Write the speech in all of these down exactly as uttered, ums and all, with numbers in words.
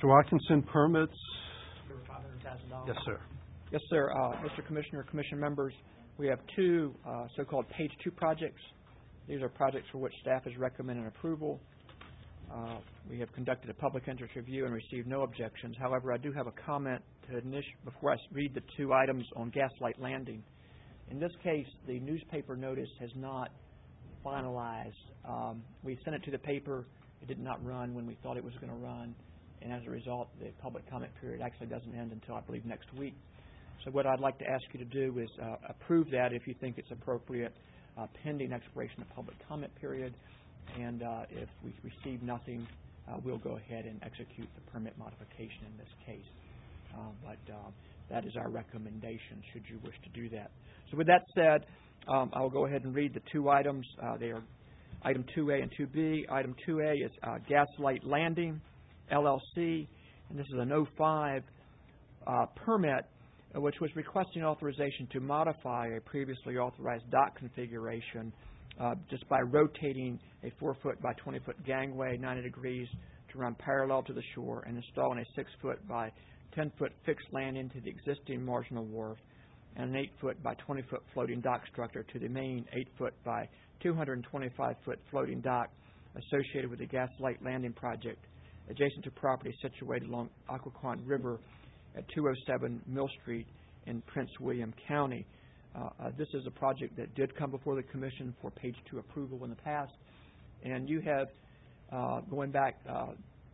Mister Watkinson, permits? five hundred thousand dollars. Yes, sir. Yes, sir. Uh, Mister Commissioner, Commission members, we have two uh, so-called page two projects. These are projects for which staff has recommended approval. Uh, we have conducted a public interest review and received no objections. However, I do have a comment to initial before I read the two items on Gaslight Landing. In this case, the newspaper notice has not finalized. Um, we sent it to the paper. It did not run when we thought it was going to run, and as a result, the public comment period actually doesn't end until, I believe, next week. So what I'd like to ask you to do is uh, approve that if you think it's appropriate, uh, pending expiration of public comment period. And uh, if we receive nothing, uh, we'll go ahead and execute the permit modification in this case. Uh, but uh, that is our recommendation should you wish to do that. So with that said, um, I'll go ahead and read the two items. Uh, they are item two A and two B. Item two A is uh, Gaslight Landing, L L C, and this is an oh five uh, permit uh, which was requesting authorization to modify a previously authorized dock configuration uh, just by rotating a four foot by twenty foot gangway ninety degrees to run parallel to the shore and installing a six foot by ten foot fixed landing to the existing marginal wharf and an eight foot by twenty foot floating dock structure to the main eight foot by two hundred twenty-five foot floating dock associated with the Gaslight Landing project adjacent to property situated along Occoquan River at two oh seven Mill Street in Prince William County. Uh, uh, this is a project that did come before the Commission for page two approval in the past, and you have, uh, going back uh,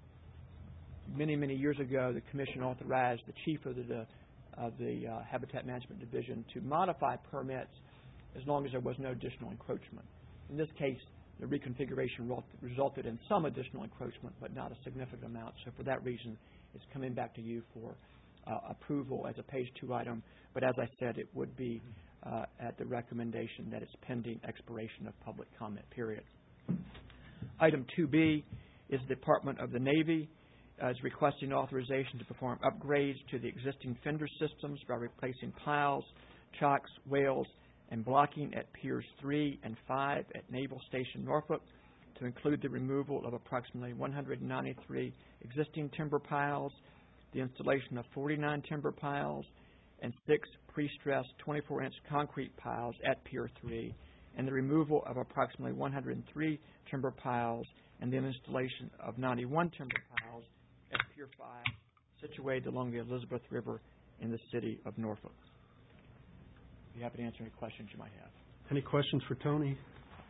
many, many years ago, the Commission authorized the Chief of the, of the uh, Habitat Management Division to modify permits as long as there was no additional encroachment. In this case, the reconfiguration resulted in some additional encroachment, but not a significant amount. So for that reason, it's coming back to you for uh, approval as a page two item. But as I said, it would be uh, at the recommendation that it's pending expiration of public comment period. Item two B is the Department of the Navy uh, is requesting authorization to perform upgrades to the existing fender systems by replacing piles, chocks, whales, and blocking at Piers three and five at Naval Station Norfolk to include the removal of approximately one hundred ninety-three existing timber piles, the installation of forty-nine timber piles, and six pre-stressed twenty-four inch concrete piles at Pier three, and the removal of approximately one hundred three timber piles and the installation of ninety-one timber piles at Pier five, situated along the Elizabeth River in the city of Norfolk. Be happy to answer any questions you might have. Any questions for Tony?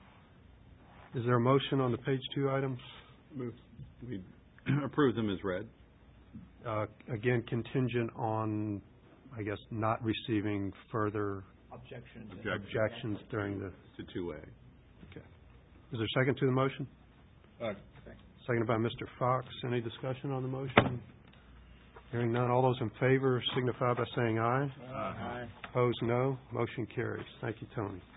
Is there a motion on the page two items? Move. We approve them as read. Uh, again, contingent on, I guess, not receiving further Objections. Objections, objections during the... To two A. Okay. Is there a second to the motion? Uh, Seconded by Mister Fox. Any discussion on the motion? Hearing none, all those in favor signify by saying aye. Aye. Opposed, no. Motion carries. Thank you, Tony.